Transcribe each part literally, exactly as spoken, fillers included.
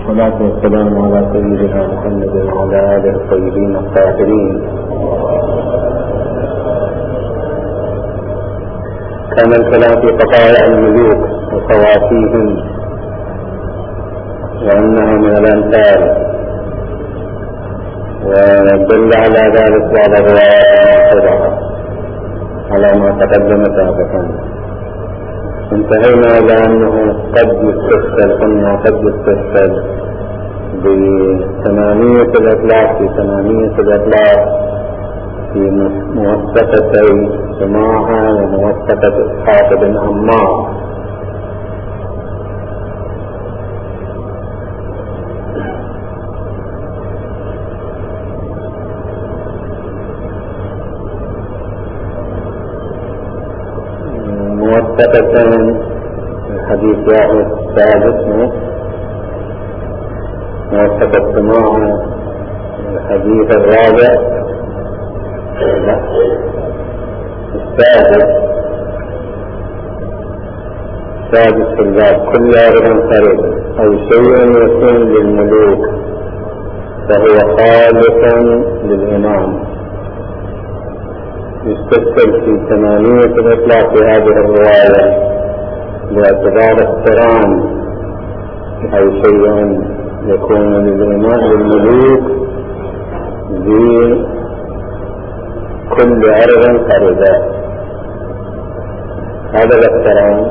والصلاة والسلام على سيدنا محمد وعلى آله الطيبين الطاهرين. كان الكلام في قضايا الملوك وخواتيهم وأنها من الأمثال، ودل على ذلك بعض الروايات المنقطعة على ما تقدم سابقا. انتهينا إلى أنه قد يستفسر قلنا قد يستفسر بثمانية الإطلاق في ثمانية الإطلاق في موثقتي جماعة وموثقة إسحاق بن عمار. موثقة الحديث واحد الثالث، موثقة جماعة الحديث الرابع السادس السادس في الباب كلها منفرد أو شيء يكون للملوك فهو خالصا للإمام. يستدل في ثمانية الإطلاق في هذه الرواية باعتبار اقتران أو شيء يكون للإمام للملوك كل عرض فردا. هذا الاقتران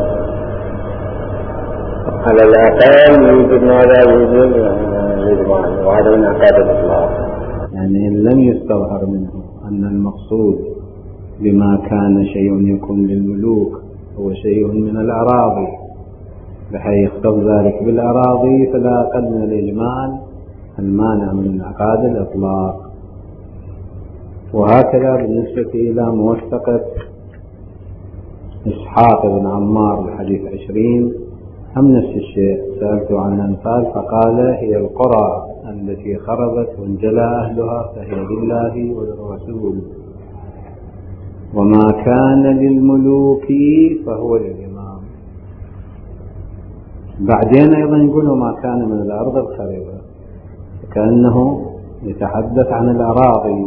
على الأقل يوجد ماذا يوجد الإجماع، وهذا من عقاد الإطلاق. يعني إن لم يستظهر منه أن المقصود بما كان شيء يكون للملوك هو شيء من الأراضي بحيث يختص ذلك بالأراضي، فلا أقل من الإجمال المانع من عقاد الإطلاق. وهكذا بالنسبة إلى موثقة إسحاق بن عمار الحديث عشرين هم نفس الشيء. سألت عن الأنفال فقال هي القرى التي خربت وانجلى أهلها فهي لله وللرسول، وما كان للملوك فهو للإمام. بعدين أيضا يقول ما كان من الأرض الخربة، كأنه يتحدث عن الأراضي.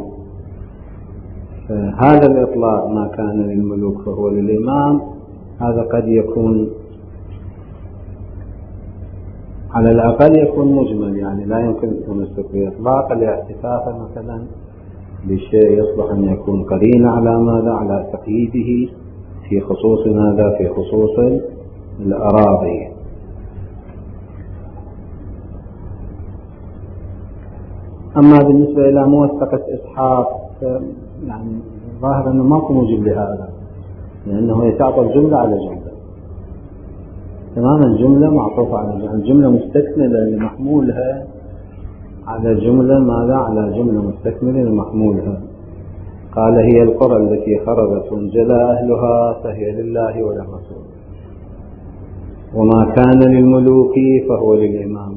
هذا الإطلاق ما كان للملوك فهو للإمام هذا قد يكون على الأقل يكون مجمل، يعني لا يمكن أن يستطيع إطلاقا لاحتفافا مثلا بشيء يصلح أن يكون قرينة على ماذا على تقييده في خصوص ماذا في خصوص الأراضي. أما بالنسبة إلى موثقة إسحاق يعني ظاهر أنه ما موجب لهذا، لأنه يتعطى جملة على جملة تماما، الجملة معطوفة على جملة، الجملة مستكملة لمحمولها على جملة ماذا على جملة مستكملة لمحمولها. قال هي القرى التي خربت وانجلى أهلها فهي لله وللرسول، وما كان للملوك فهو للإمام.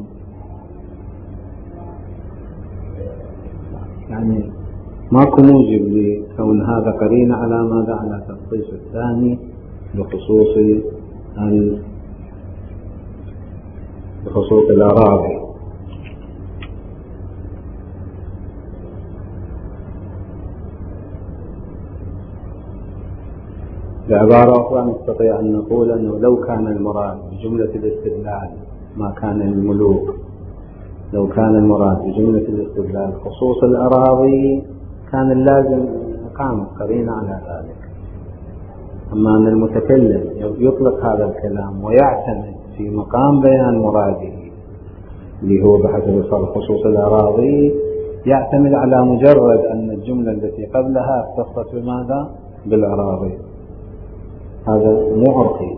يعني ماكو موجب لكون هذا قرين على ماذا على تخصيص الثاني بخصوص ال بخصوص الأراضي. بعبارة أخرى نستطيع أن نقول أنه لو كان المراد بجملة الاستدلال ما كان للملوك، لو كان المراد بجملة الاستدلال خصوص الأراضي كان اللازم إقامة قرينة على ذلك. أما أن المتكلم يطلق هذا الكلام ويعتمد في مقام بيان مراده اللي هو بحسب خصوص الأراضي، يعتمد على مجرد أن الجملة التي قبلها اختصت بماذا بالأراضي. هذا مو عرفي،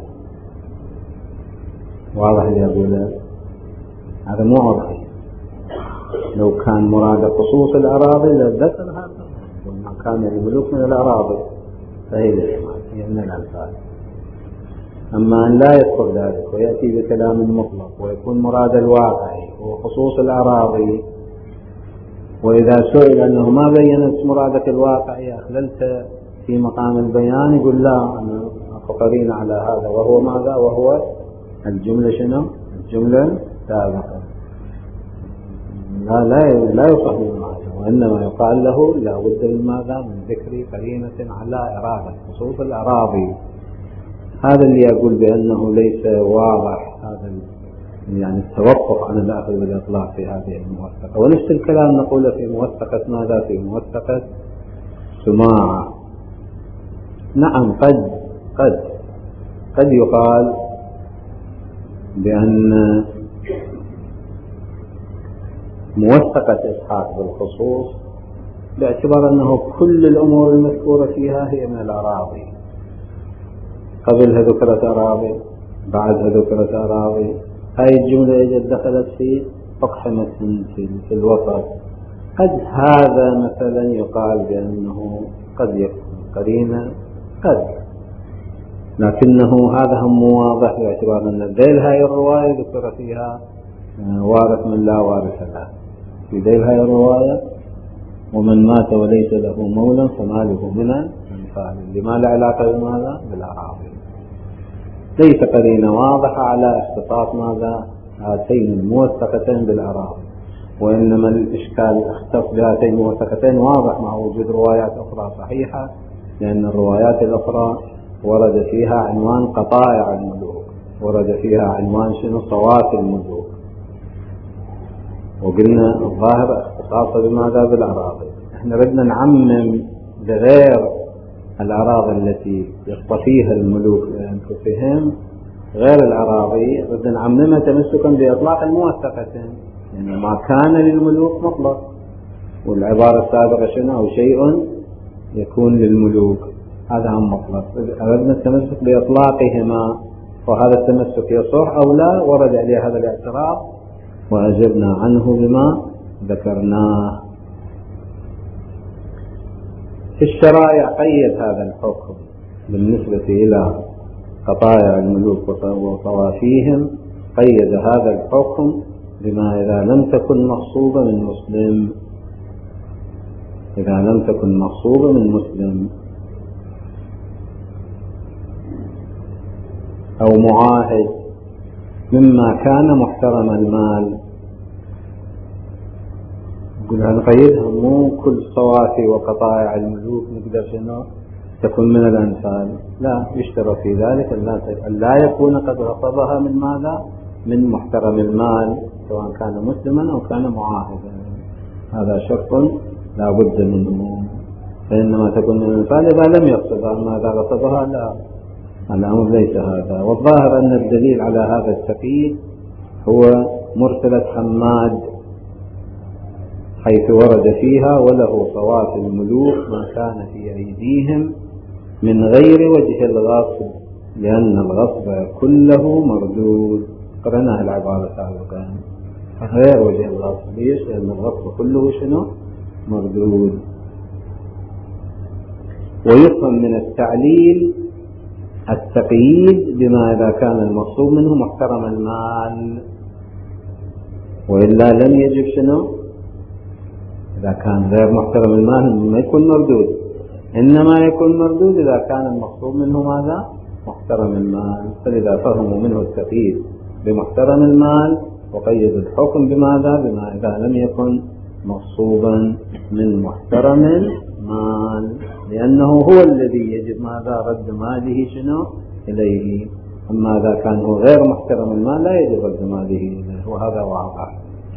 واضح اللي أقوله، هذا مو عرفي. لو كان مراد خصوص الأراضي لذكر هذا، وما كان الملوك من الأراضي فهي للإمام، هي من الأنفال. أما أن لا يذكر ذلك ويأتي بكلام مطلق ويكون مراد الواقعي وخصوص الأراضي، وإذا سئل أنه ما بينت مرادك الواقعي أخللت في مقام البيان، يقول لا أنا قرين على هذا، وهو ماذا؟ وهو الجملة شنو؟ الجملة سابقة. لا لا لا يصح بالمعاجمة، وإنما يقال له لا بد من ماذا؟ من ذكر قرينة على إرادة خصوص الأراضي. هذا اللي يقول بأنه ليس واضح هذا يعني التوقف عن الأخذ بالإطلاق في هذه الموثقة. ونفس الكلام نقوله في موثقة ماذا؟ في موثقة سماعة. نعم قد قد قد يقال بأن موثقة إسحاق بالخصوص باعتبار أنه كل الأمور المذكورة فيها هي من الأراضي، قبلها ذكرت أراضي، بعدها ذكرت أراضي، هاي الجملة إذا دخلت في أقحمة في الوسط. قد هذا مثلا يقال بأنه قد يكون قرينة قد، لكنه هذا هم واضح باعتبار أن ذيل هاي الرواية ذكر فيها وارث من لا وارث له، في ذيل هاي الرواية ومن مات وليس له مولى فماله من الأنفال، لما لا علاقة بماذا؟ بالأراضي. ليس قرينة واضحة على اختصاص ماذا؟ هاتين الموثقتين بالأراضي، وإنما الإشكال اختص بهاتين الموثقتين واضح مع وجود روايات أخرى صحيحة، لأن الروايات الأخرى ورد فيها عنوان قطائع الملوك، ورد فيها عنوان شنو؟ صوات الملوك، وقلنا الظاهر اختصاصه بماذا؟ بالأراضي. احنا بدنا نعمم لغير الأراضي التي يصطفيها الملوك لأنفسهم، غير الأراضي بدنا نعممها تمسكا بإطلاق الموثقتين، يعني ما كان للملوك مطلق، والعبارة السابقة شنو؟ أو شيء يكون للملوك، هذا هم مطلق. أردنا التمسك بإطلاقهما، وهذا التمسك يصح أو لا، ورد عليه هذا الاعتراض وأجبنا عنه بما ذكرناه. في الشرائع قيد هذا الحكم بالنسبة إلى قطائع الملوك وطوافيهم، قيد هذا الحكم بما إذا لم تكن مغصوبة من مسلم، إذا لم تكن مغصوبة من مسلم أو معاهد مما كان محترم المال. نقول نقيدها مو كل صوافي وقطائع الملوك نقدر شنو تكون من الأنفال، لا، يشترط في ذلك أن لا يكون قد غصبها من ماذا؟ من محترم المال، سواء كان مسلما أو كان معاهدا، هذا شرط لا بد منه. فإنما تكون من الأنفال إذا لم يغصبها، ماذا غصبها؟ لا، الأمر ليس هذا. والظاهر أن الدليل على هذا التقييد هو مرسلة حماد، حيث ورد فيها وله صواف الملوك ما كان في أيديهم من غير وجه الغصب، لأن الغصب كله مردود. قرأنا العبارة سابقا، غير وجه الغصب، ليش؟ لأن الغصب كله شنو؟ مردود. ويفهم من التعليل التقييد بما إذا كان المقصود منه محترم المال، وإلا لم يجب شنو؟ إذا كان غير محترم المال ما يكون مردود، إنما يكون مردود إذا كان المقصود منه ماذا؟ محترم المال. فلذا فهموا منه التقييد بمحترم المال، وقيد الحكم بماذا؟ بما إذا لم يكن مقصوبا من محترم المال، لأنه هو الذي يجب ماذا؟ رد ماله شنو؟ إليه. أما إذا كان هو غير محترم المال لا يجب رد ماله إليه، وهذا واضح.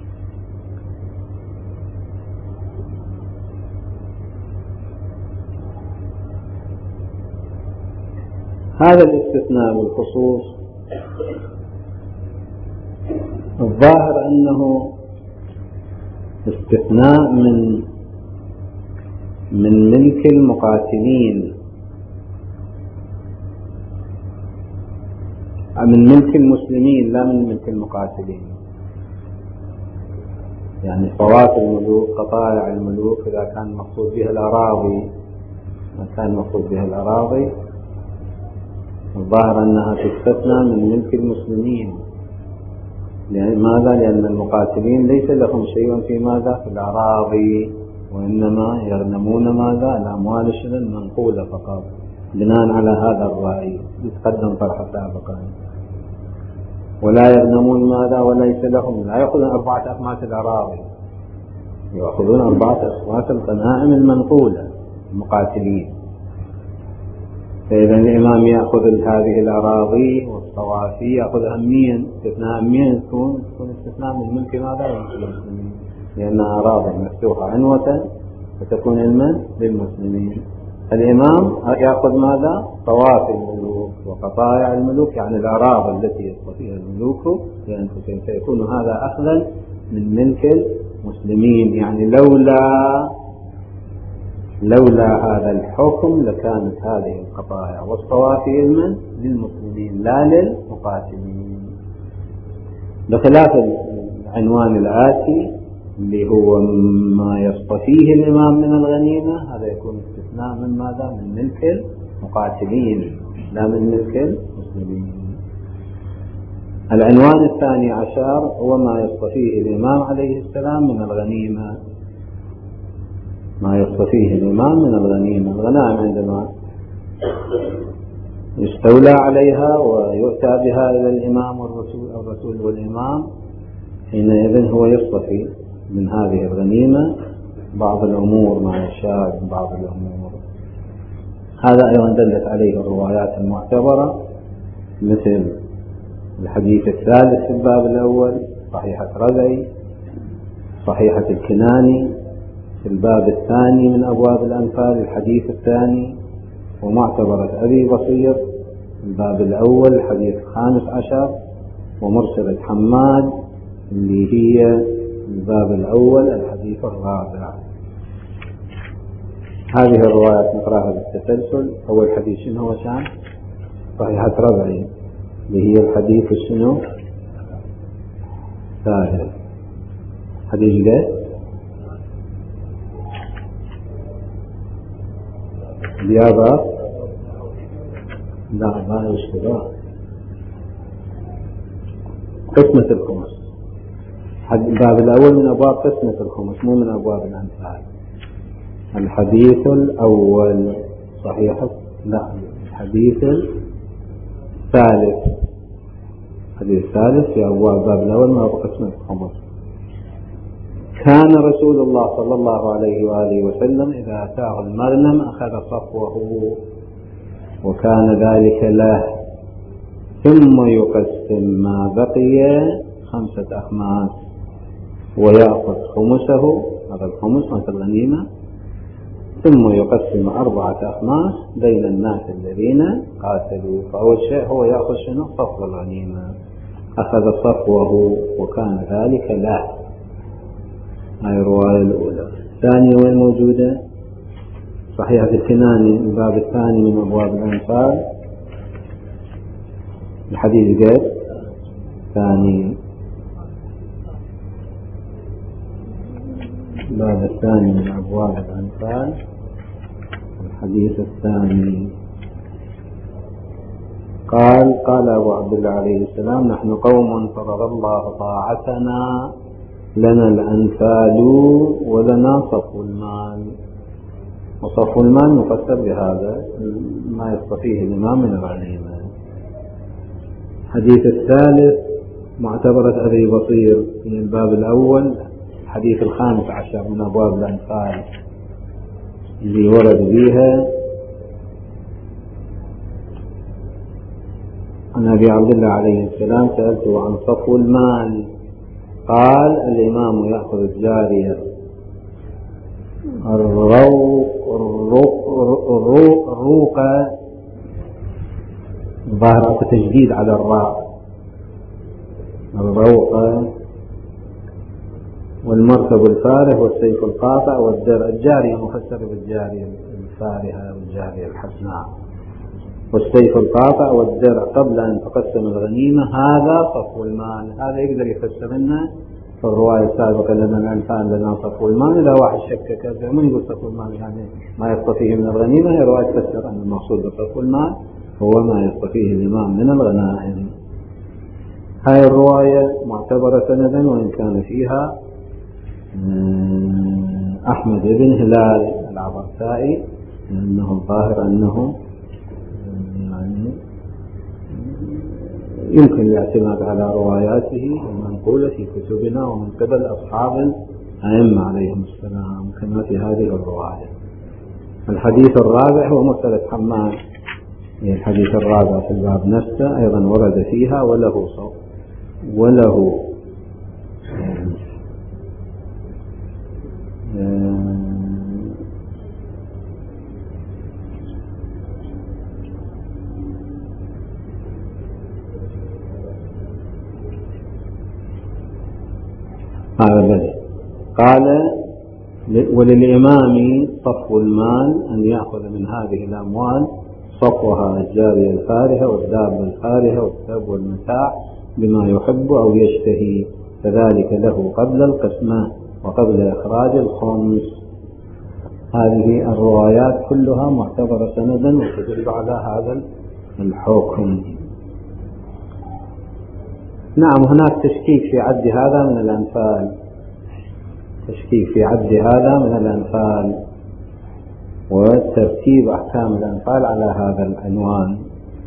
هذا الاستثناء بالخصوص الظاهر أنه استثناء من من ملك المقاتلين، من ملك المسلمين لا من ملك المقاتلين. يعني صوات الملوك، قطائع الملوك إذا كان مقصود بها الأراضي، ما كان مقصود بها الأراضي الظاهر أنها تستثنى من ملك المسلمين. يعني ماذا؟ لأن المقاتلين ليس لهم شيء في ماذا؟ في الأراضي، وإنما يغنمون ماذا؟ الأموال الشبه المنقولة فقط، بناء على هذا الرأي يتقدم طرح سابقا. ولا يغنمون ماذا؟ وليس لهم، لا يأخذون أربعة أخماس الأراضي، يأخذون أربعة أصوات الغنائم المنقولة المقاتلين. فإذا الإمام يأخذ هذه الأراضي والصوافي يأخذها مين؟ استثناء مين يكون؟ يكون استثناء من ملك ماذا؟ للمسلمين، لأنها أراضي مفتوحة عنوة فتكون المن للمسلمين. الإمام يأخذ ماذا؟ صوافي الملوك وقطايع الملوك، يعني الأراضي التي يصطفيها الملوك لأنفسهم، فيكون هذا أخذا من ملك المسلمين. يعني لولا لولا هذا الحكم لكانت هذه القطايع والصوافي المن للمسلمين لا للمقاتلين، بخلاف العنوان الآتي اللي هو ما يصطفيه الإمام من الغنيمة، هذا يكون استثناء من ماذا؟ من ملك المقاتلين لا من ملك المسلمين. العنوان الثاني عشر هو ما يصطفيه الإمام عليه السلام من الغنيمة، ما يصطفيه الإمام من الغنيمة. الغنائم عندما يستولى عليها ويؤتى بها إلى الإمام والرسول أو الرسول والإمام، حينئذ هو يصطفي من هذه الغنيمة بعض الأمور ما يشاء من بعض الأمور. هذا أيضا دلت عليه الروايات المعتبرة، مثل الحديث الثالث في الباب الأول، صحيحة ربعي، صحيحة الكناني في الباب الثاني من أبواب الأنفال الحديث الثاني، ومعتبرة أبي بصير في الباب الأول الحديث الخامس عشر، ومرسلة حماد اللي هي الباب الأول الحديث الرابع. هذه الروايات نقراها بالتسلسل. أول حديث شنو هو؟ شان صحيحة ربعي اللي هي الحديث شنو؟ ثالث. حديث ده ديابة لا ما يشتغل قسمة الخمس. الباب الأول من أبواب قسمة الخمس مو من أبواب الأنفال. الحديث الأول صحيحة لا الحديث الثالث الحديث الثالث في أبواب الباب الأول من أبواب قسمة الخمس. كان رسول الله صلى الله عليه وآله وسلم إذا أتاه المغنم أخذ صفوه وكان ذلك له، ثم يقسم ما بقي خمسة أخماس ويأخذ خمسه، هذا الخمس مثل الغنيمة، ثم يقسم أربعة أخماس بين الناس الذين قاتلوا. فأول شيء هو يأخذ شنو؟ صفو الغنيمة، أخذ صفوه وكان ذلك له. هاي الرواية الأولى. الثانية وين موجودة؟ صحيحة الكناني الباب الثاني من أبواب الأنفال الحديث قد ثاني الباب الثاني من أبواب الأنفال الحديث الثاني. قال قال أبو عبد الله عليه السلام: نحن قوم فرض الله طاعتنا، لنا الأنفال ولنا صفو المال. وصفو المال مفسر بهذا ما يصطفيه الإمام من الغنيمة. الحديث الثالث معتبرة أبي بصير في الباب الأول الحديث الخامس عشر من أبواب الأنفال اللي ورد بها عن أبي عبد الله عليه السلام: سألته عن صفو المال، قال: الإمام يأخذ الجارية الروقة، ظاهرة تجديد على الراء، الروقة، والمركب الفارغ والسيف القاطع والدرع. الجارية مفسر بالجارية الفارهة والجارية الحسناء، والسيف القاطع والدرع قبل أن تقسم الغنيمة. هذا صفو المال. هذا يقدر يفسر لنا في الرواية السابقة: لنا الأنفال لنا صفو المال. إذا واحد شكك من يقول صفو المال يعني ما يصطفيه من الغنيمة، هي رواية تفسر أن المقصود بصفو المال هو ما يصطفيه الإمام من الغنائم. هاي الرواية معتبرة سندا، وإن كان فيها أحمد بن هلال العبرسائي، لأنه الظاهر أنه يعني يمكن الاعتماد على رواياته المنقولة في كتبنا ومن قبل أصحاب الأئمة عليهم السلام كما في هذه الرواية. الحديث الرابع هو مسألة حماد، الحديث الرابع في الباب نفسه أيضا ورد فيها وله صوت وله هذا الذي قال وللإمام صفو المال أن يأخذ من هذه الأموال صفوها الجارية الفارهة والدابة الفارهة والثوب والمتاع بما يحب أو يشتهي، فذلك له قبل القسمة وقبل إخراج الخمس. هذه الروايات كلها معتبرة سندا وتدل على هذا الحكم. نعم، هناك تشكيك في عد هذا من الأنفال، تشكيك في عد هذا من الأنفال وترتيب أحكام الأنفال على هذا العنوان،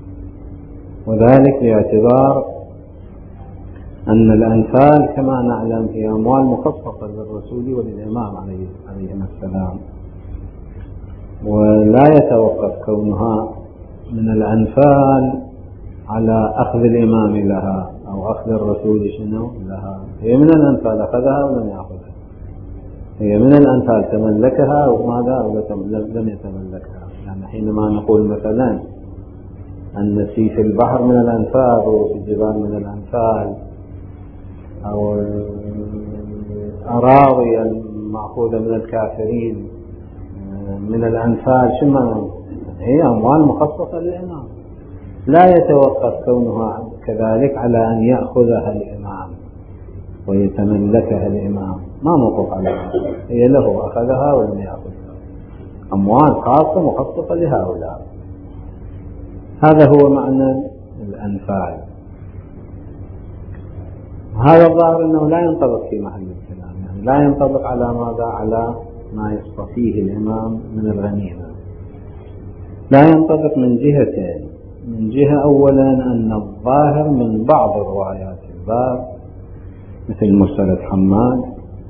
وذلك باعتبار أن الأنفال كما نعلم هي أموال مخصصة للرسول وللإمام عليه السلام، ولا يتوقف كونها من الأنفال على أخذ الإمام لها أو أخذ الرسول شنو لها. هي من الأنفال أخذها ولم يأخذها، هي من الأنفال تملكها أو ماذا أو لم يتملكها. يعني حينما نقول مثلا أن سيف البحر من الأنفال أو الجبال من الأنفال أو الأراضي المأخوذة من الكافرين من الأنفال، شو هي أموال مخصصة للإمام، لا يتوقف كونها كذلك على أن يأخذها الإمام ويتملكها الإمام، ما موقف عليها، هي له أخذها ولم يأخذها، أموال خاصة مخصصة لهؤلاء. هذا هو معنى الأنفال. هذا الظاهر أنه لا ينطبق في محل الكلام، يعني لا ينطبق على ماذا؟ على ما يصطفيه الإمام من الغنيمة. لا ينطبق من جهتين، من جهة أولا أن الظاهر من بعض روايات الباب مثل مرسلة حماد،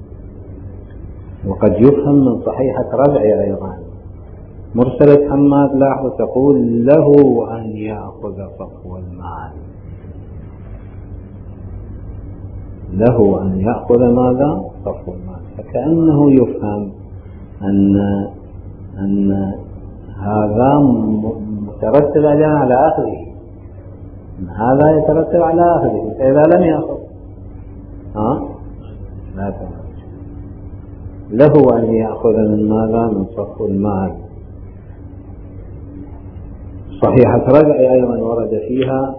وقد يفهم من صحيحة ربعي أيضا. مرسلة حماد لاحظوا تقول له أن يأخذ صفو المال، له أن يأخذ ماذا؟ صفو المال، فكأنه يفهم أن أن هذا مترتب على أخذه، أن هذا يترتب على أخذه، فإذا لم يأخذ ها لا تملك، له أن يأخذ من ماذا؟ من صفو المال. صحيحة رجع أيضا ورد فيها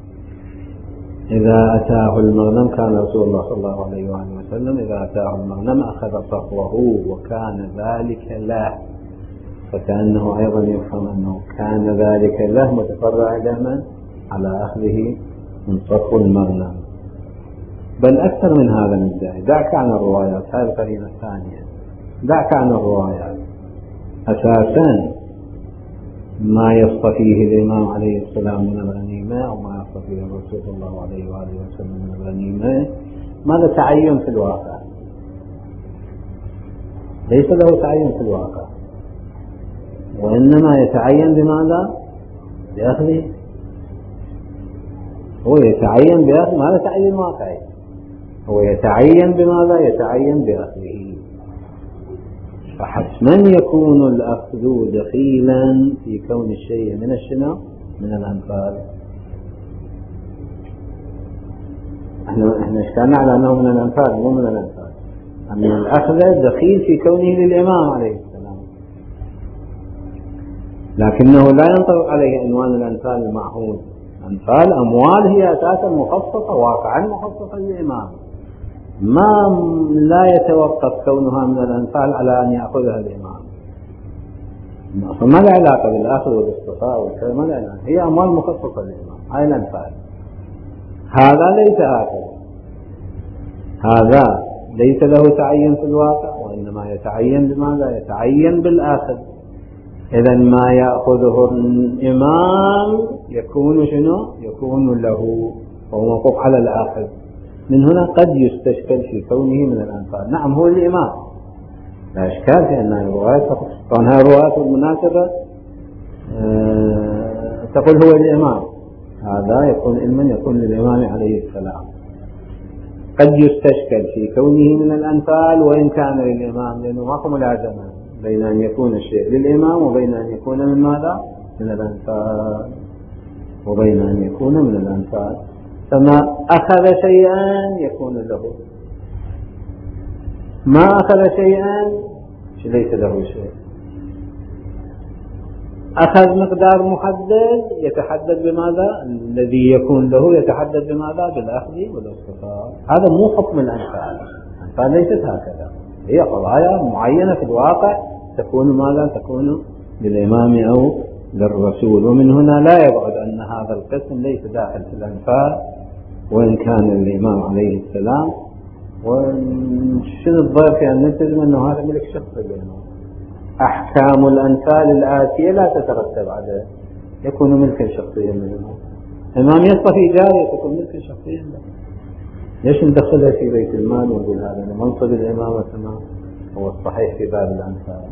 إذا أتاه المغنم، كان رسول الله صلى الله عليه وآله وسلم إذا أتاه المغنم أخذ صفوه وكان ذلك له، فكأنه أيضا يفهم أنه كان ذلك له متفرع دائما على أخذه من صفو المغنم. بل أكثر من هذا ندعي، دعك عن الروايات، هذه القرينة الثانية، دعك عن الروايات. أساسا ما يصطفيه الإمام عليه السلام من الغنيمة أو ما يصطفيه الرسول صلى الله عليه وآله وسلم من الغنيمة ماذا تعين في الواقع؟ ليس له تعين في الواقع، وإنما يتعين بماذا؟ بأخذه. هو يتعين بأخذ، ماذا تعين واقعي؟ هو يتعين بماذا؟ يتعين بأخذه. فحتما يكون الأخذ دخيلا في كون الشيء من الشنو؟ من الأنفال. احنا احنا اشتغلنا على أنه من الأنفال مو من الأنفال، أن الأخذ دخيل في كونه للإمام عليه السلام، لكنه لا ينطبق عليه عنوان الأنفال المعهود. أنفال أموال هي أساسا مخصصة واقعا مخصصة للإمام، ما لا يتوقف كونها من الأنفال على أن يأخذها الإمام، ما لا علاقة بالأخذ والاصطفاء والكلام، ما لا علاقة، هي أموال مخصصة للإمام، هاي الأنفال. هذا ليس هكذا، هذا ليس له تعين في الواقع، وإنما يتعين بماذا؟ يتعين بالأخذ. إذا ما يأخذه الإمام يكون شنو؟ يكون له، وهو موقوف على الأخذ. من هنا قد يستشكل في كونه من الأنفال. نعم هو الإمام، لا إشكال في أن الرواية طبعا هذه الرواية المناسبة أه تقول هو الإمام، هذا يكون علما يكون للإمام عليه السلام. قد يستشكل في كونه من الأنفال وإن كان للإمام، لأنه ماكو ملازمة بين أن يكون الشيء للإمام وبين أن يكون من ماذا؟ من الأنفال، وبين أن يكون من الأنفال. فما أخذ شيئا يكون له، ما أخذ شيئا ليس له شيء. أخذ مقدار محدد يتحدد بماذا؟ الذي يكون له يتحدد بماذا؟ بالأخذ والاصطفاء. هذا مو حكم الأنفال، الأنفال ليست هكذا، هي قضايا معينة في الواقع تكون ماذا؟ تكون للإمام أو للرسول. ومن هنا لا يبعد أن هذا القسم ليس داخل في الأنفال وإن كان الإمام عليه السلام. وشنو الضير في أن نلتزم أنه هذا ملك شخصي بينه؟ أحكام الأنفال الآتية لا تترتب عليه، يكون ملكا شخصيا منه. الإمام يصطفي جارية تكون ملكا شخصيا له، ليش ندخلها في بيت المال ونقول هذا منصب الإمامة ما هو الصحيح في باب الأنفال؟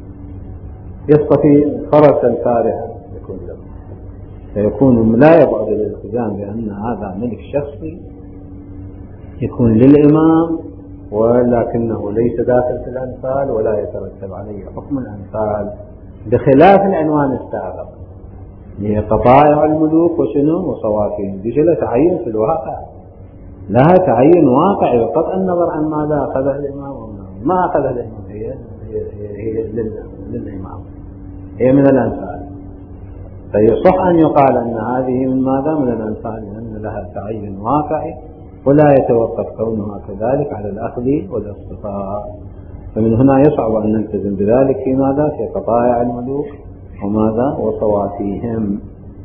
يصطفي فرسا فارها يكون له، فيكون لا يبعد الالتزام بأن هذا ملك شخصي يكون للإمام، ولكنه ليس داخل في الأنفال ولا يترتب عليه حكم الأنفال، بخلاف العنوان السابق هي قطائع الملوك وشنو وصوافيهم، بجلة تعين في الواقع، لها تعين واقعي بقطع النظر عن ماذا أخذ الإمام وما ما أخذ الإمام. هي, هي, هي, هي للإمام، هي من الأنفال. فيصح أن يقال أن هذه من ماذا؟ من الأنفال، لأن لها تعين واقعي ولا يتوقف كونها كذلك على الأخذ والاصطفاء. فمن هنا يصعب أن نلتزم بذلك في ماذا؟ في قطائع الملوك وماذا؟ وصوافيهم.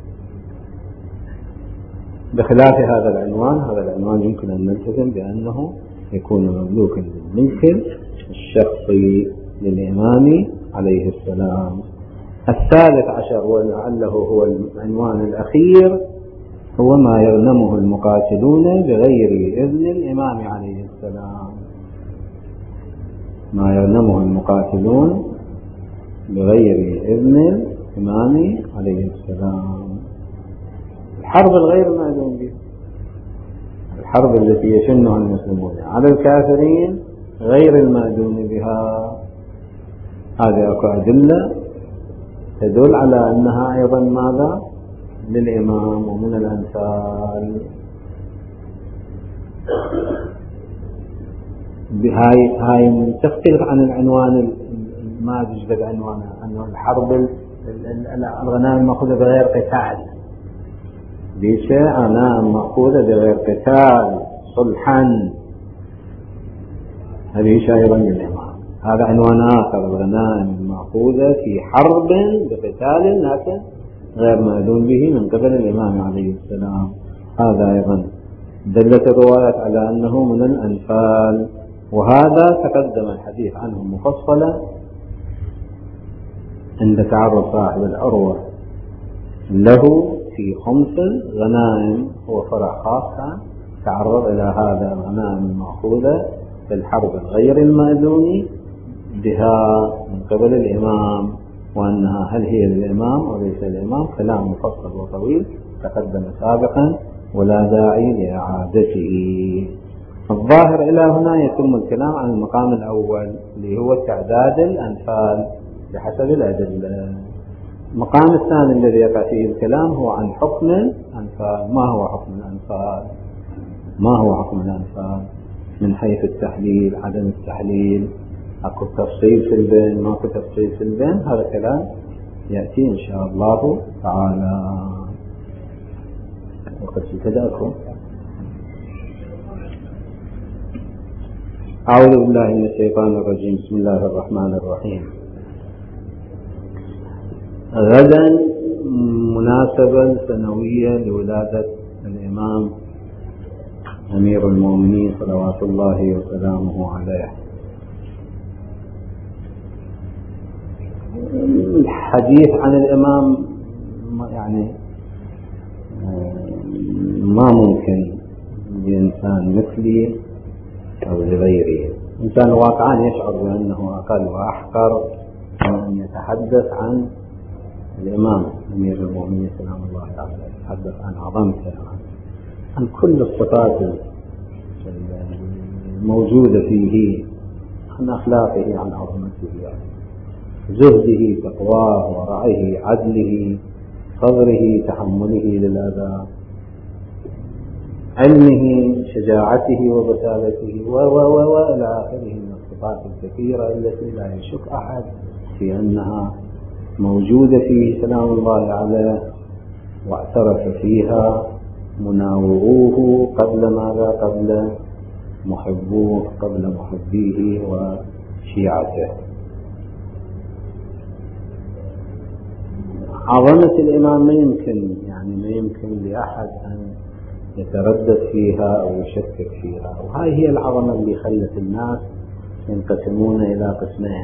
بخلاف هذا العنوان، هذا العنوان يمكن أن نلتزم بأنه يكون مملوكا للملك الشخصي للإمام عليه السلام. الثالث عشر ولعله هو العنوان الأخير، هو ما يغنمه المقاتلون بغير إذن الإمام عليه السلام. ما يغنمه المقاتلون بغير إذن الإمام عليه السلام. الحرب الغير مأذون بها، الحرب التي يشنها المسلمون على الكافرين غير المأذون بها، هذه أكو أدلة تدل على أنها أيضا ماذا؟ للإمام ومن الأنفال. بهاي هاي تختلف عن العنوان ما يوجد عنوانه أنه الحرب الغنائم مأخوذة بغير قتال، بشيء غنائم مأخوذة بغير قتال صلحا، هذه شيء أيضا للإمام. هذا عنوان آخر، الغنائم المأخوذة في حرب بقتال لكن غير مأذون به من قبل الإمام عليه السلام. هذا أيضا دلت الروايات على أنه من الأنفال، وهذا تقدم الحديث عنه مفصلا عند تعرض صاحب العروة له في خمس غنائم، هو فرع خاص تعرض إلى هذا الغنائم المأخوذة في الحرب الغير المأذون بها من قبل الإمام، وأنها هل هي للإمام وليس للإمام، كلام مفصل وطويل تقدم سابقا ولا داعي لإعادته. الظاهر إلى هنا يتم الكلام عن المقام الأول اللي هو تعداد الأنفال بحسب الأدلة. المقام الثاني الذي يقع فيه الكلام هو عن حكم الأنفال. ما هو حكم الأنفال؟ ما هو حكم الأنفال من حيث التحليل عدم التحليل، أكو تفصيل في البين ماكو تفصيل في البين، هذا كلام يأتي إن شاء الله تعالى. وقد ابتدأكم. أعوذ بالله من الشيطان الرجيم. بسم الله الرحمن الرحيم. غدا مناسبة سنوية لولادة الإمام أمير المؤمنين صلوات الله وسلامه عليه. الحديث عن الإمام يعني ما ممكن لإنسان مثلي أو لغيره. إنسان واقعا يشعر بأنه أقل وأحقر من أن يتحدث عن الإمام أمير المؤمنين سلام الله عليه، يتحدث عن عظمته، عن كل الصفات الموجودة فيه، عن أخلاقه، عن عظمته، زهده، تقواه، ورعه، عدله، صبره، تحمله للأذى، علمه، شجاعته وبسالته، و و و وإلى آخره من الصفات الكثيرة التي لا يشك أحد في أنها موجودة فيه سلام الله عليه، واعترف فيها مناوروه قبل ماذا؟ قبل محبوه، قبل محبيه وشيعته. عظمة الإمام ما يمكن يعني ما يمكن لأحد أن يتردد فيها أو يشكك فيها، وهذه هي العظمة اللي خلت الناس ينقسمون إلى قسمين: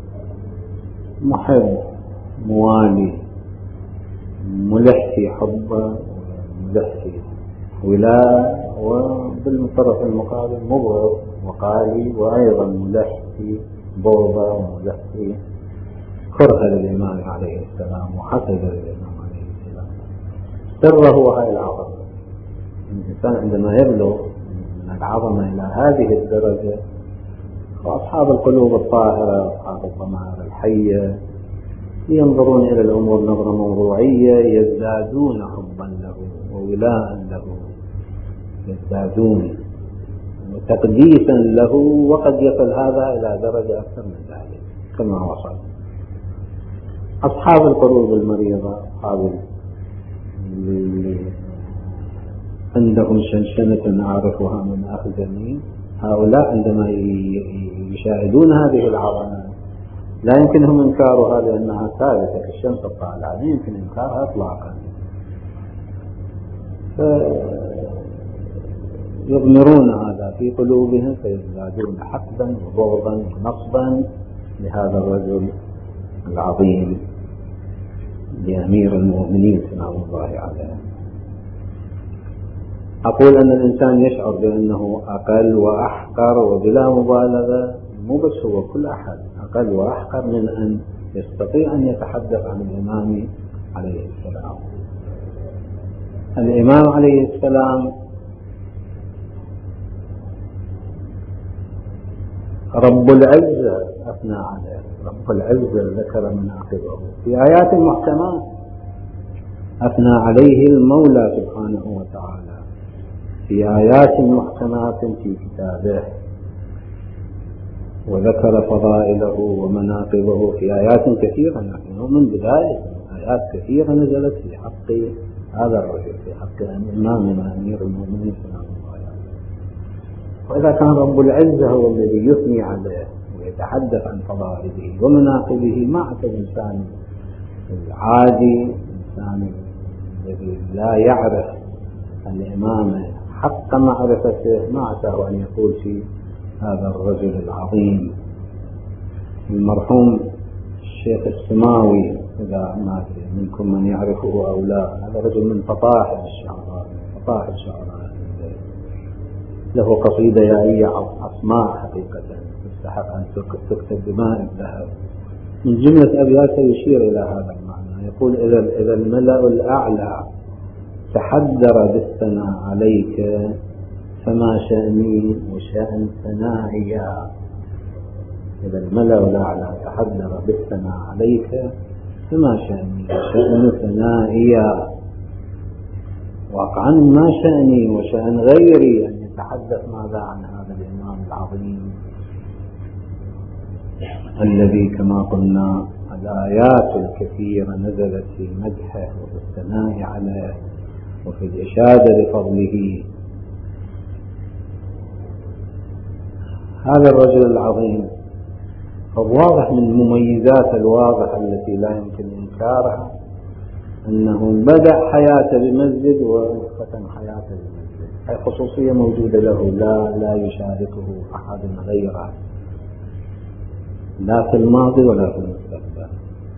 محب موالي ملح في حبه وملح في ولاء، وبالطرف المقابل مبغض وقالي وأيضا ملح في بغضه وملح في كره للإمام عليه السلام وحسد للإمام عليه السلام. سره هاي العظمة. الإنسان عندما يبلغ من العظمة إلى هذه الدرجة، وأصحاب القلوب الطاهرة، أصحاب الضمائر الحية، ينظرون إلى الأمور نظرة موضوعية، يزدادون حبا له وولاء له، يزدادون وتقديسا له، وقد يصل هذا إلى درجة أكثر من ذلك كما وصل. أصحاب القلوب المريضة، أصحاب اللي عندهم شنشنة أعرفها من أخزني، هؤلاء عندما يشاهدون هذه العظمة لا يمكنهم إنكارها لأنها ثابتة كالشمس الطالعة، لا يمكن إنكارها إطلاقا. فيضمرون هذا في قلوبهم، فيزدادون حقدا وبغضا ونصبا لهذا الرجل العظيم، لأمير المؤمنين سلام الله عليه. أقول أن الإنسان يشعر بأنه أقل وأحقر وبلا مبالغة، مو بس هو، كل أحد أقل وأحقر من أن يستطيع أن يتحدث عن الإمام عليه السلام. الإمام عليه السلام رب العزة أثنى عليه، رب العزة ذكر مناقبه في آيات محكمات، أثنى عليه المولى سبحانه وتعالى في آيات محكمات في كتابه، وذكر فضائله ومناقبه في آيات كثيرة. نحن من بداية آيات كثيرة نزلت في حق هذا الرجل، في حق إمامنا أمير المؤمنين سلام الله عليه. وإذا كان رب العزة هو الذي يثني عليه ويتحدث عن فضائله ومناقبه، ما أتى الإنسان العادي، الإنسان الذي لا يعرف الإمامة حق معرفته، ما أتاه أن يقول في هذا الرجل العظيم. المرحوم الشيخ السماوي، إذا ما منكم من يعرفه أو لا، هذا رجل من فطاحل الشعراء، فطاحل الشعراء، له قصيدة يائية عصماء حقيقة تستحق أن تكتب بماء الذهب. من جملة أبياته يشير إلى هذا المعنى، يقول: إذا إذا الملأ الأعلى تحدر بالثناء عليك، فما شأني وشأن ثنائي. إذا الملأ الأعلى تحدر بالثناء عليك، فما شأني وشأن ثنائي. واقعا ما شأني وشأن غيري أن يتحدث ماذا عن هذا الإمام العظيم الذي كما قلنا الآيات الكثيرة نزلت في مدحه وفي الثناء عليه وفي الإشادة بفضله. هذا الرجل العظيم فواضح من المميزات الواضحة التي لا يمكن إنكارها أنه بدأ حياته بمسجد وختم حياته بمسجد. هذه خصوصية موجودة له، لا لا يشاركه أحد غيره، لا في الماضي ولا في المستقبل.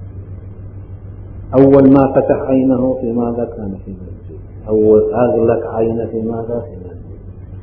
أول ما فتح عينه في ماذا؟ كان في المسجد. أول أغلق عينه في ماذا؟ في المسجد.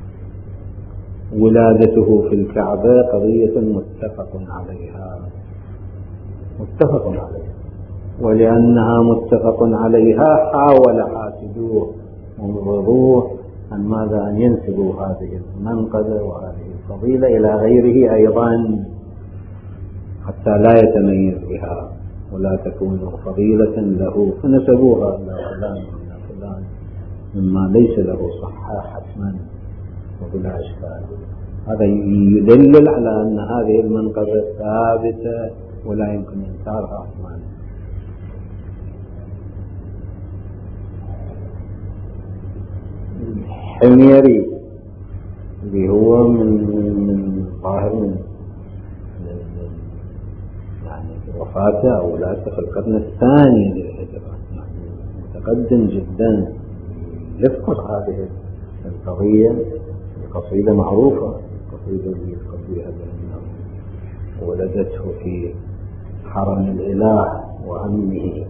ولادته في الكعبة قضية متفق عليها متفق عليها ولأنها متفق عليها حاول حاسدوه ومضروه عن ماذا أن ينسبوا هذه المنقبة وهذه الفضيلة إلى غيره أيضا حتى لا يتميز بها ولا تكون فضيلة له، فنسبوها إلى فلان وإلى فلان مما ليس له صحة حتما وبلا إشكال. هذا يدلل على أن هذه المنقبة ثابتة ولا يمكن إنكارها أصلا. الحميري اللي هو من من ظاهر من يعني وفاته أو ولاده في القرن الثاني للهجرة، يعني متقدم جدا، يذكر هذه القضية بقصيدة معروفة، القصيدة اللي يقضيها بأنه ولدته في حرم الإله وأمه،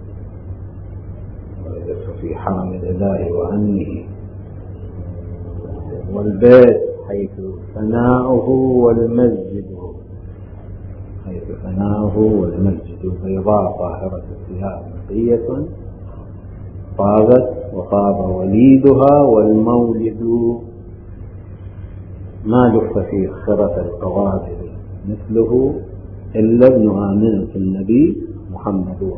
ولدته في حرم الإله وأمه، والبيت حيث فناؤه والمسجد حيث فناؤه والمسجد بيضاء طاهرة الثياب نقية طابت وطاب وليدها والمولد ما لف في خرة القوادر مثله إلا ابن آمنة النبي محمد.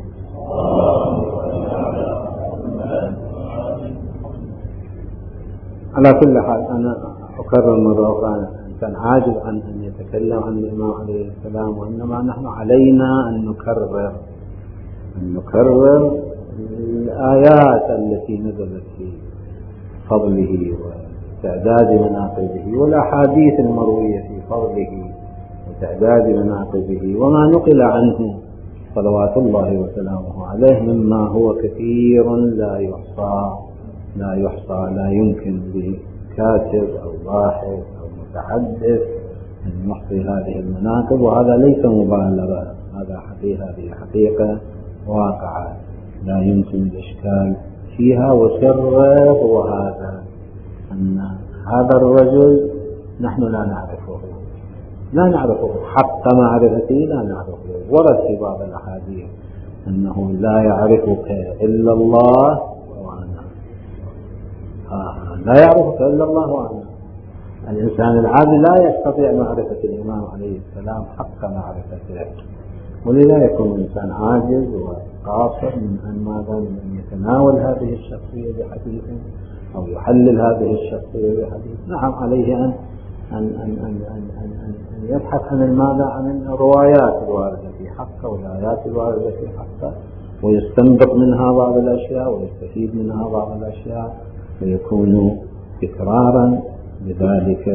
على كل حال أنا أكرر مرة أخرى كان عاجز عن أن يتكلم عن الإمام عليه السلام، وإنما نحن علينا أن نكرر أن نكرر الآيات التي نزلت في فضله وتعداد مناقبه والأحاديث المروية في فضله وتعداد مناقبه وما نقل عنه صلوات الله وسلامه عليه مما هو كثير لا يحصى لا يحصى لا يمكن لكاتب أو باحث أو متحدث أن يحصي هذه المناقب، وهذا ليس مبالغة، هذا حقيقة هذه حقيقة واقعة لا يمكن الإشكال فيها. وسره هو هذا أن هذا الرجل نحن لا نعرفه لا نعرفه حق معرفته لا نعرفه. ورد في بعض الأحاديث أنه لا يعرفك إلا الله وأنا آه لا يعرفك إلا الله وأنا. الإنسان العادي لا يستطيع معرفة الإمام عليه السلام حق معرفته، ولذا يكون الإنسان عاجز وقاصر من أن ماذا من يتناول هذه الشخصية بحديث أو يحلل هذه الشخصية بحديث. نعم عليه أن أن أن أن أن أن, أن يبحث عن الماذا عن الروايات الواردة في حقه والآيات الواردة في حقه ويستنبط منها بعض الأشياء ويستفيد منها بعض الأشياء ويكون تكرارا لذلك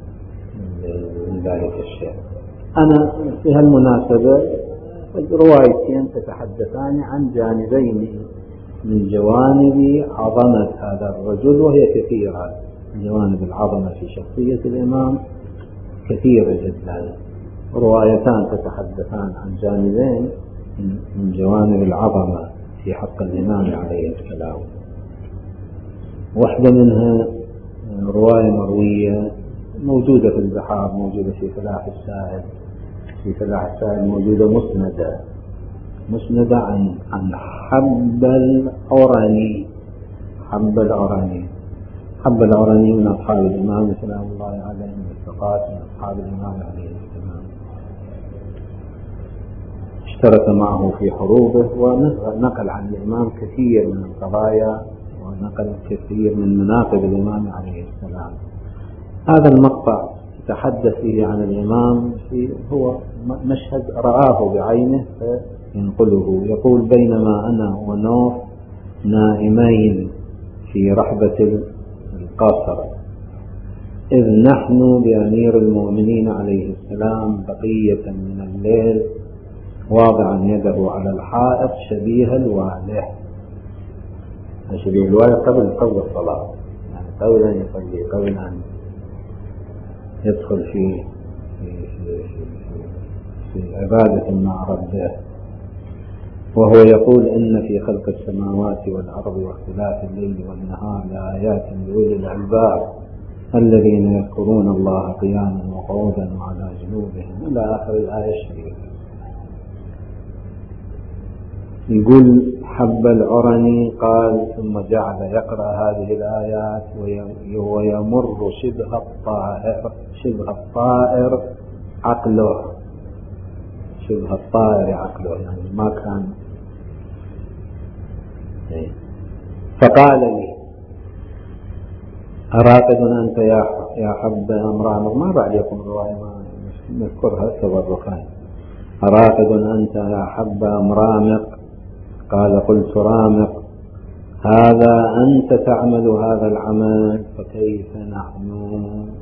لذلك الشيء. أنا في هالمناسبة روايتين تتحدثان عن جانبين من جوانب عظمة هذا الرجل، وهي كثيرة. جوانب العظمة في شخصية الإمام كثيرة جدا. روايتان تتحدثان عن جانبين من جوانب العظمة في حق الإمام عليه السلام. واحدة منها رواية مروية موجودة في البحار، موجودة في فلاح السائل في فلاح السائل موجودة مسندة مسندة عن عن حنبل العرني حنبل العرني حنبل العرني من أصحاب الإمام سلام الله عليه، من الثقات من أصحاب الإمام عليه السلام، اشترك معه في حروبه ونقل عن الإمام كثير من القضايا ونقل كثير من مناقب الإمام عليه السلام. هذا المقطع تحدث فيه عن الإمام في هو مشهد رآه بعينه فينقله. يقول: بينما أنا ونوف نائمين في رحبة القاصرة إذ نحن بأمير المؤمنين عليه السلام بقية من الليل واضعا يده على الحائط شبيه الوالح. شبيه الوالح قبل قبل الصلاة، يعني قبل أن يصلي، قبل أن يدخل في في في, في, في عبادة مع ربه. وهو يقول: إن في خلق السماوات والأرض واختلاف الليل والنهار لآيات لأولي الألباب الذين يذكرون الله قياما وقعودا وعلى جنوبهم إلى آخر الآية الشريفة. يقول حب العرني قال ثم جعل يقرأ هذه الآيات ويمر شبه الطائر شبه الطائر عقله شبه الطائر عقله يعني ما كان. فقال لي أراقد أنت يا حب أمرامر، ما بعد يكون رواية ما نذكرها تبركان. أراقد أنت يا حب أمرامق؟ قال قلت رامق. هذا أنت تعمل هذا العمل فكيف نحن؟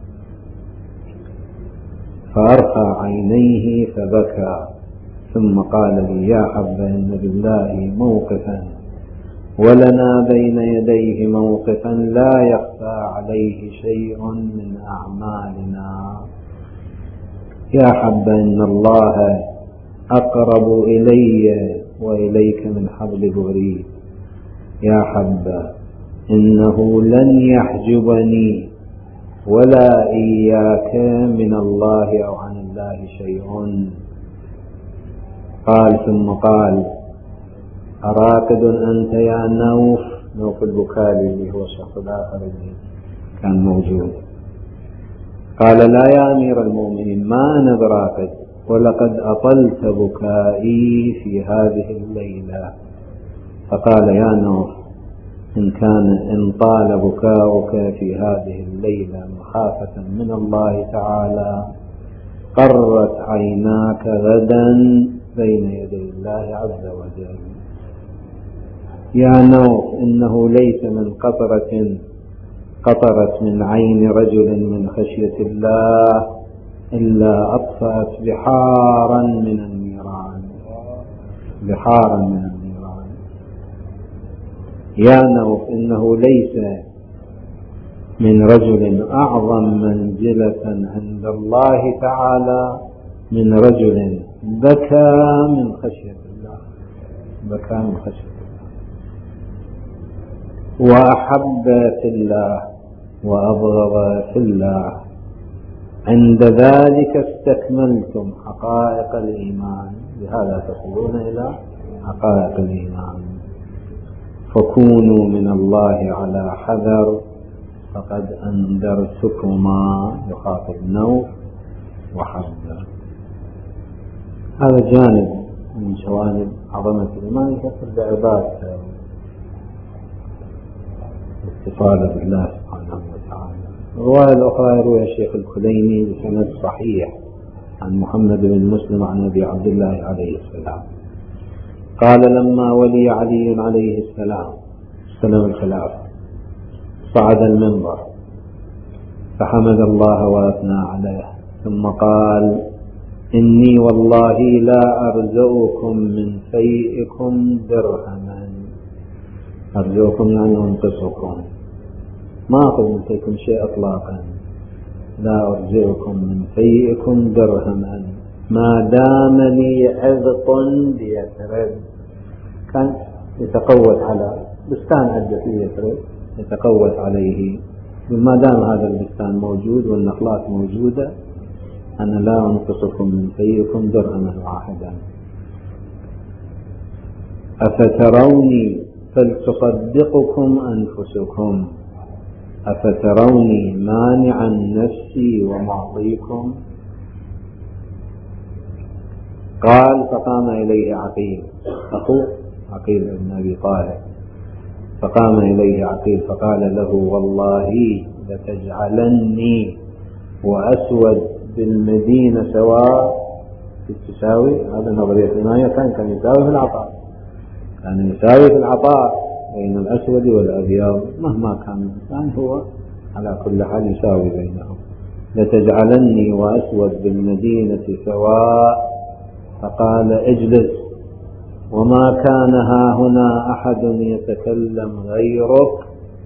فأرخى عينيه فبكى ثم قال لي يا حب إن بالله موقفا ولنا بين يديه موقفا لا يخفى عليه شيء من أعمالنا. يا حب إن الله أقرب إلي وإليك من حبل الوريد. يا حب إنه لن يحجبني ولا إياك من الله أو عن الله شيء. قال ثم قال أراقد أنت يا نوف؟ نوف البكالي اللي هو الشخص الآخر اللي كان موجود. قال لا يا أمير المؤمنين ما أنا براقد، ولقد أطلت بكائي في هذه الليلة. فقال يا نوف إن كان إن طال بكاؤك في هذه الليلة مخافة من الله تعالى قرت عيناك غدا بين يدي الله عز وجل. يا نوف إنه ليس من قطرة قطرت من عين رجل من خشية الله إلا أطفأت بحارا من النيران بحارا من النيران. يا نوف إنه ليس من رجل أعظم منزلة عند الله تعالى من رجل بكى من خشية الله بكى من خشية الله وأحب في الله وأبغض في الله. عند ذلك استكملتم حقائق الإيمان. بهذا تصلون إلى حقائق الإيمان. فكونوا من الله على حذر فقد أنذرتكما. يخاطب نوف وحذر. هذا جانب من جوانب عظمة الإيمان يفسر بعبادة الاستفادة بالله سبحانه وتعالى. الرواية الأخرى يرويها الشيخ الكليني بسند صحيح عن محمد بن مسلم عن أبي عبد الله عليه السلام قال لما ولي علي عليه السلام سلم الخلافة صعد المنبر فحمد الله وأثنى عليه ثم قال إني والله لا أرزقكم من فيئكم درهما. أرزقكم يعني أنقصكم، ما أخذ من فيكم شيء إطلاقا. لا أرزقكم من فيئكم درهما ما دام لي عذق بيثرب. كان يتقوت على بستان عنده في يثرب يتقوت عليه. ما دام هذا البستان موجود والنخلات موجودة أنا لا أنقصكم من فيئكم درهما واحدا. أفتروني فلتصدقكم أنفسكم أفتروني مانعا نفسي ومعطيكم. قال فقام إليه عقيل أخوه عقيل بن أبي طالب فقام إليه عقيل فقال له والله لتجعلني وأسود بالمدينة سواء تساوي. هذا نظرية الإيمانية كان كان يساوي في العطاء كان يساوي في العطاء بين الأسود والأبيض مهما كان الإنسان هو على كل حال يساوي بينهم. لتجعلني وأسود بالمدينة سواء. فقال اجلس وما كان ها هنا أحد يتكلم غيرك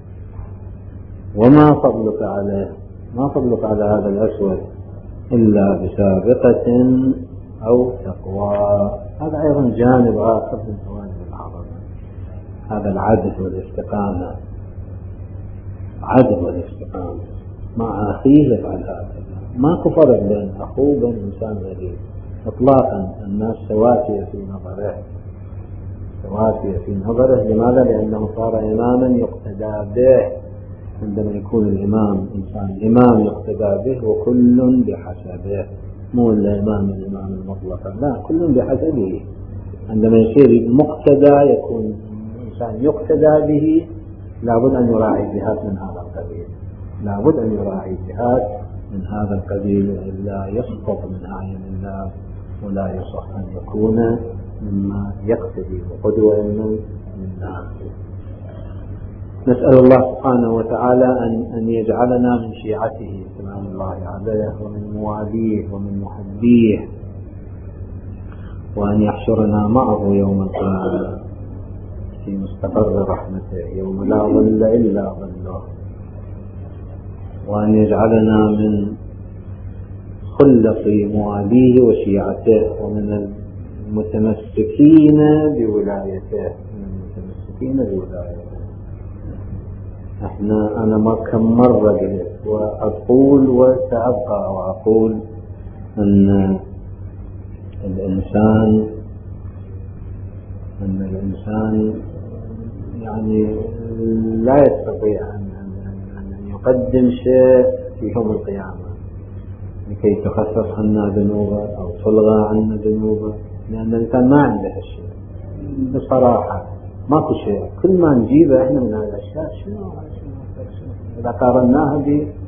وما فضلك عليه ما فضلك على هذا الأسود إلا بسابقة أو تقوى. هذا أيضا جانب آخر من جوانب العظمة. هذا العدل والاستقامة عدل والاستقامة مع أخيه يفعل هكذا. ماكو فرق بين أخوه وبين إنسان غريب إطلاقا. الناس سواسية في نظره، سواسية في نظره. لماذا؟ لأنه صار إماما يقتدى به. عندما يكون الإمام إنسان إمام يقتدى به وكل بحسبه، مو الإمام الإمام المطلق، لا، كل بحسبه. عندما يصير مقتدى يكون إنسان يقتدى به، لابد أن يراعي جهات من هذا القبيل، لابد أن يراعي جهات من هذا القبيل، وإلا يسقط من أعين الله ولا يصح أن يكون مما يقتدي وقدوة من الناس. نسأل الله سبحانه وتعالى أن أن يجعلنا من شيعته سلام الله عليه، ومن مواليه ومن محبيه، وأن يحشرنا معه يوم القيامة في مستقر رحمته يوم لا ظل إلا ظله، وأن يجعلنا من خلق مواليه وشيعته، ومن المتمسكين بولايته، من المتمسكين بولايته. احنا انا ما كم مرة قلت واقول وسأبقى واقول ان الانسان ان الانسان يعني لا يستطيع ان ان يقدم شيء في يوم القيامة لكي تخفف عنا ذنوبه او تلغى عنا ذنوبه، لان الانسان ما عنده هالشيء بصراحة، ماكو شيء. كل ما نجيبه احنا من هذه الاشياء شنو اذا قارناها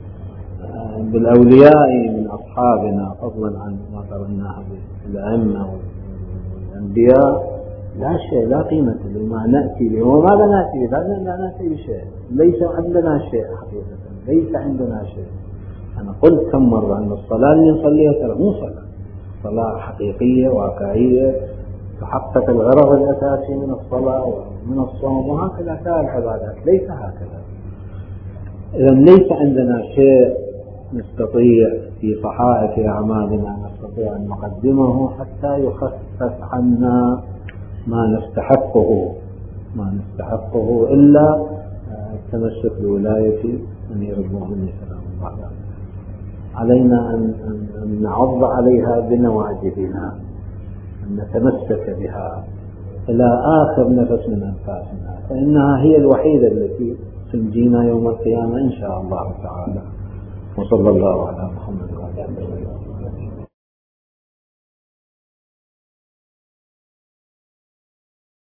بالاولياء من اصحابنا، فضلا عن ما قارناها بالائمه والانبياء، لا شيء، لا قيمه لما ناتي به. وماذا ناتي به؟ لا ناتي بشيء، ليس عندنا شيء حقيقه، ليس عندنا شيء. انا قلت كم مره ان الصلاه اللي نصليها ترى مو صلاه، صلاه حقيقيه واقعيه تحقق الغرض الاساسي من الصلاه ومن الصوم، وهكذا سائر العبادات ليس هكذا. إذا ليس عندنا شيء نستطيع في صحائف أعمالنا نستطيع أن نقدمه حتى يخفف عنا ما نستحقه ما نستحقه إلا التمسك بولاية أمير المؤمنين سلام الله عليه. علينا أن نعض عليها بنواجذنا، أن نتمسك بها إلى آخر نفس من أنفاسنا، فإنها هي الوحيدة التي تنجينا يوم القيامة إن شاء الله تعالى. وصلى الله على محمد وعلى آله وسلم.